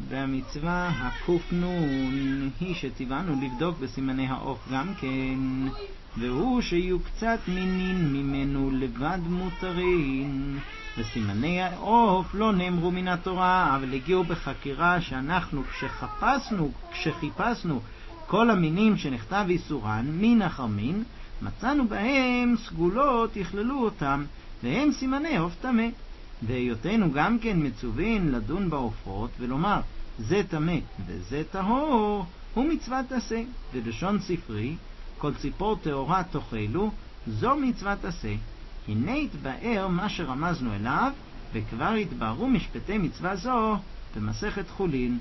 והמצווה הקופנון היא שציוונו לבדוק בסימני העוף גם כן, והוא שיהיו קצת מינין ממנו לבד מותרים. וסימני העוף לא נאמרו מן התורה, אבל הגיעו בחקירה שאנחנו כשחיפשנו כל המינים שנכתב איסורן מין אחר מין, מצאנו בהם סגולות יכללו אותם, והם סימני עוף טמא. והיותנו גם כן מצווים לדון בעופות ולומר זה טמא וזה טהור, הוא מצוות עשה. ולשון ספרי, כל ציפור טהורה תאכלו, זו מצוות עשה. הנה התבאר מה שרמזנו אליו, וכבר התבארו משפטי מצווה זו במסכת חולין.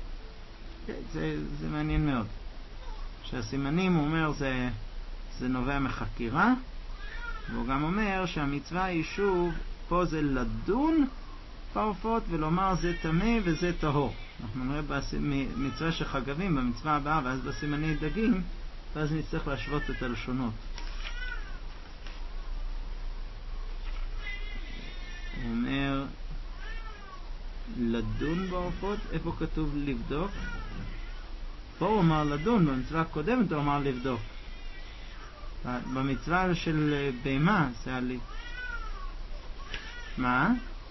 זה מעניין מאוד. שהסימנים, הוא אומר, זה נובע מחקירה, והוא גם אומר שהמצווה היא שוב, פה זה לדון בעופות ולומר זה טמא וזה טהור. אנחנו נראה במצווה של חגבים, במצווה הבאה, ואז בסימני דגים, ואז נצטרך להשוות את הלשונות. הוא אומר לדון בעופות, איפה כתוב לבדוק? פה הוא אמר לדון, במצווה הקודמת הוא אמר לבדוק. במצווה של בהמה זה היה לי. מה?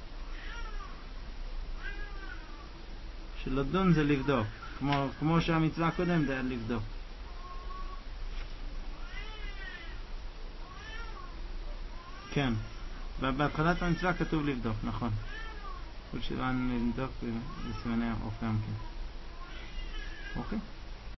שלדון זה לבדוק, כמו שהמצווה הקודמת היה לבדוק. כן, בהתחלת המצווה כתוב לבדוק, נכון. כל שבעה לבדוק בסימני העוף גם כן. אוקיי?